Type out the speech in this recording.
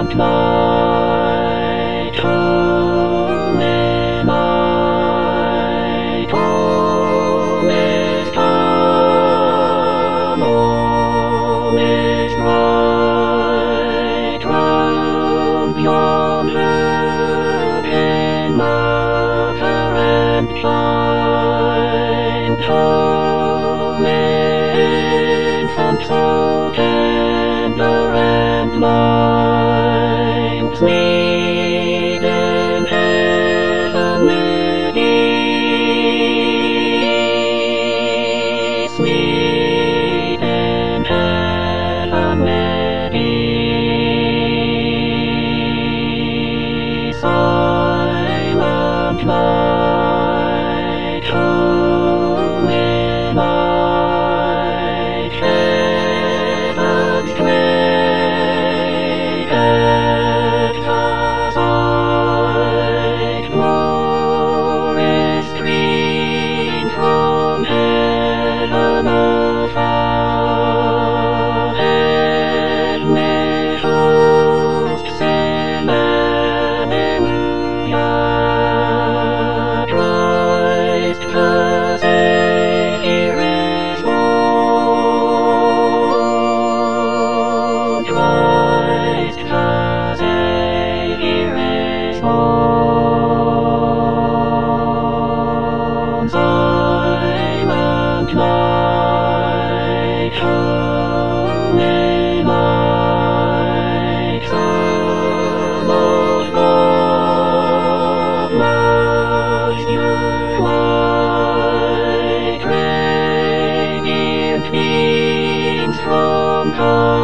silent night, holy night, all is calm, all is bright, round yonder pin marker and pine, holy infant, so tender and mine, sweet in heavenly peace, sweet in heavenly peace. Silent night, holy night, heaven's great sight, glories stream from heaven afar, heavenly hosts sing Alleluia. Christ the Savior is born, Christ the Savior is born. Silent night, holy night, Son of God, loves your light, radiant beams from God.